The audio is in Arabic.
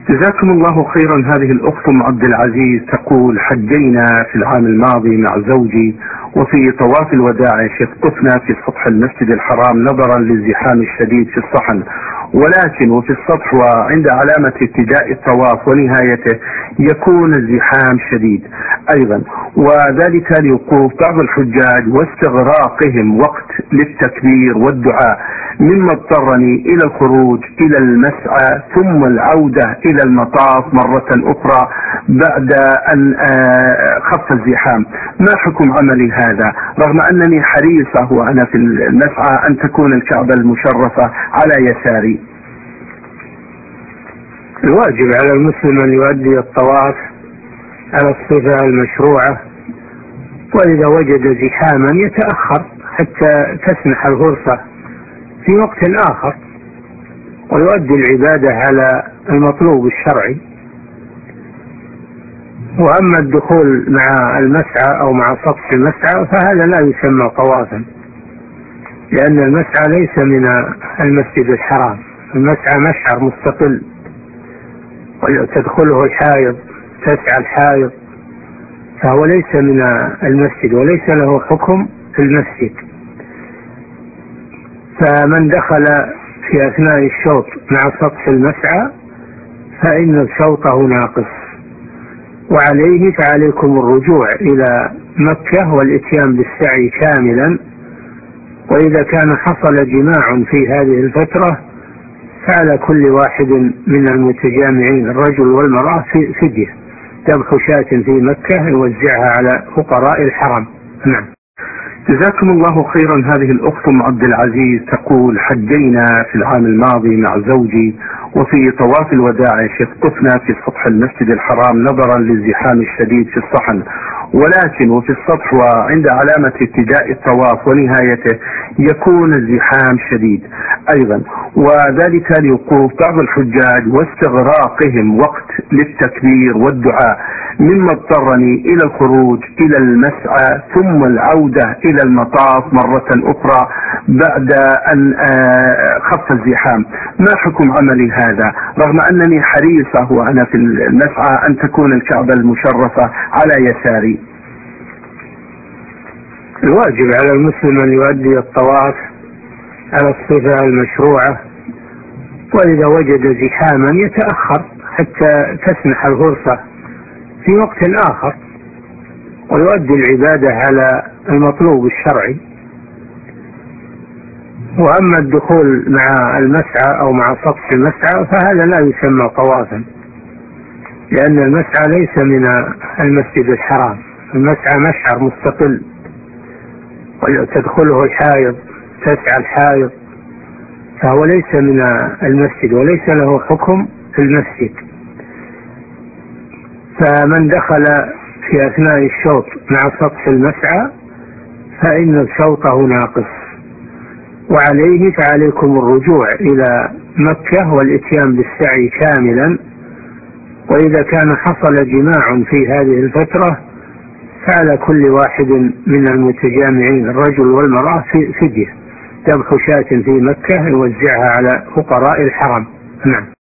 جزاكم الله خيرا. هذه الأخت أم عبد العزيز تقول: حجينا في العام الماضي مع زوجي، وفي طواف الوداع يا شيخ طفنا في سطح المسجد الحرام نظرا للزحام الشديد في الصحن، ولكن وفي السطح وعند علامة ابتداء الطواف ونهايته يكون الزحام شديد أيضا، وذلك لوقوف بعض الحجاج واستغراقهم وقت للتكبير والدعاء، مما اضطرني إلى الخروج إلى المسعى ثم العودة إلى المطاف مرة أخرى بعد أن خف الزحام. ما حكم عملي هذا رغم أنني حريصة وأنا في المسعى أن تكون الكعبة المشرفة على يساري؟ الواجب على المسلم أن يؤدي الطواف على الصفة المشروعة، وإذا وجد زحاما يتأخر حتى تسمح الفرصة في وقت آخر، ويؤدي العبادة على المطلوب الشرعي. وأما الدخول مع المسعى أو مع سطح المسعى فهذا لا يسمى طوافا، لأن المسعى ليس من المسجد الحرام. المسعى مشعر مستقل تدخله الحائض، تسعى الحائض، فهو ليس من المسجد وليس له حكم المسجد. فمن دخل في أثناء الشوط مع سطح المسعى فإن شوطه ناقص، وعليه فعليكم الرجوع إلى مكة والإتيان بالسعي كاملا. وإذا كان حصل جماع في هذه الفترة فعلى كل واحد من المتجامعين الرجل والمرأة فدية، ذبح شاة في مكة يوزعها على فقراء الحرم. نعم. جزاكم الله خيرا. هذه الأخت أم عبد العزيز تقول: حجينا في العام الماضي مع زوجي، وفي طواف الوداع يا شيخ طفنا في سطح المسجد الحرام نظرا للزحام الشديد في الصحن، ولكن وفي السطح وعند علامة ابتداء الطواف ونهايته يكون الزحام شديد أيضا، وذلك لوقوف بعض الحجاج واستغراقهم وقت للتكبير والدعاء، مما اضطرني إلى الخروج إلى المسعى ثم العودة إلى المطاف مرة أخرى بعد أن خف الزحام. ما حكم عملي هذا رغم أنني حريصة وأنا في المسعى أن تكون الكعبة المشرفة على يساري؟ الواجب على المسلم أن يؤدي الطواف على الصفة المشروعة، وإذا وجد زحاما يتأخر حتى تسمح الفرصة في وقت آخر، ويؤدي العبادة على المطلوب الشرعي. وأما الدخول مع المسعى أو مع سطح المسعى فهذا لا يسمى طوافا، لأن المسعى ليس من المسجد الحرام. المسعى مشعر مستقل تدخله الحائض، تسعى الحائض، فهو ليس من المسجد وليس له حكم المسجد. فمن دخل في أثناء الشوط مع سطح المسعى فإن شوطه ناقص، وعليه فعليكم الرجوع إلى مكة والإتيان بالسعي كاملا. وإذا كان حصل جماع في هذه الفترة فعلى كل واحد من المتجامعين الرجل والمرأة فدية، ذبح شاة في مكة يوزعها على فقراء الحرم. نعم.